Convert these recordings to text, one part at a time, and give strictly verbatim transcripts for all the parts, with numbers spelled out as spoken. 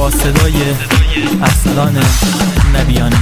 با صدای ارسلان نبیانی.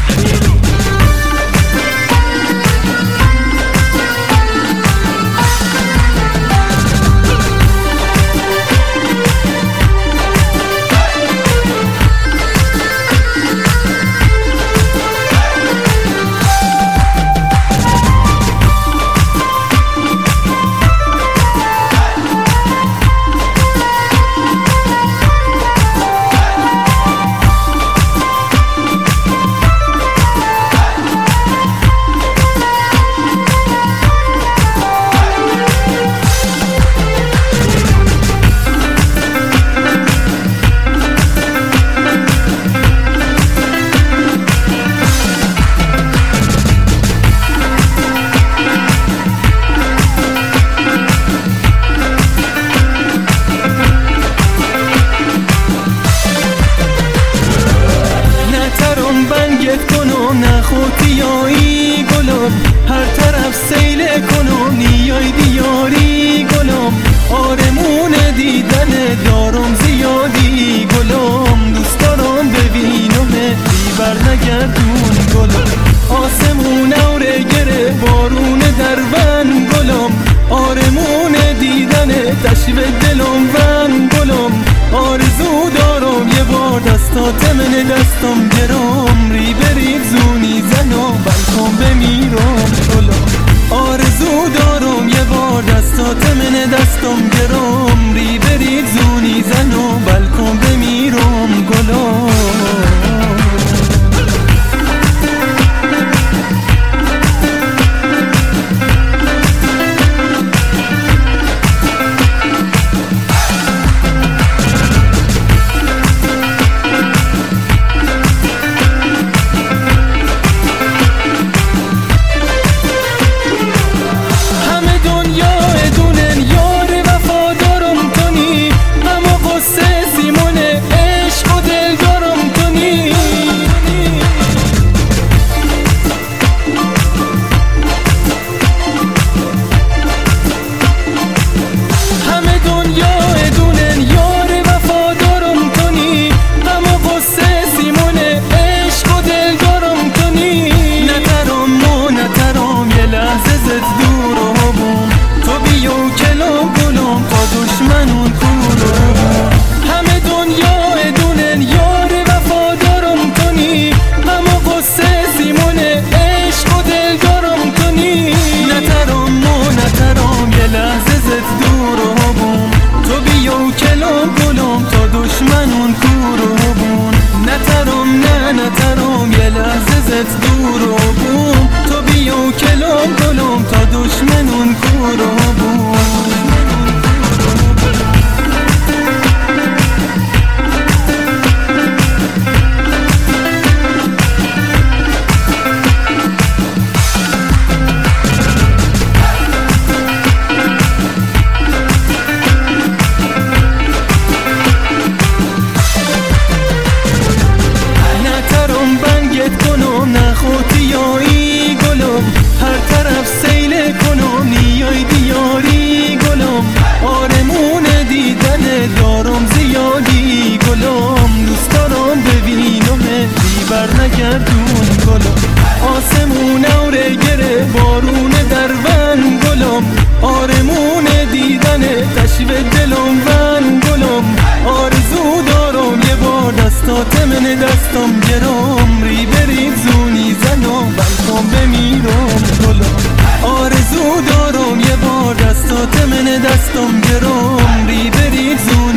خوتیایی گلم هر طرف سیل کنم نیای دیاری گلم آرمون دیدن دارم زیادی گلم دوست دارم ببینم بیبر نگردون گلم آسمون اوره گره بارون درون گلم آرمون دیدن تشوه دلم ون گلم آرزو دارم یه بار دستات من دستم گرام ری برید زونی زن و بلکن بمیرم گلم آرزو دارم یه بار دستات من دستم گرام ری برید زونی زن و بلکن بمیرم گلم دور و بوم تو بیا و کلام گلم تا دشمنون کور و بوم خوتیایی گلم هر طرف سیل کنم نیای دیاری گلم آرمون دیدن دارم زیادی گلم دوست دارم ببینم بیبر نگردون گلم آسمون اوره گره بارون درون گلم آرمون دیدن تشوه دلم ون گلم آرزو دارم یه بار دستات من دستم گرام ری برید زونی زن و بلکن بمیرم گلم آرزو دارم یه بار دستات من دستم گرام ری برید زونی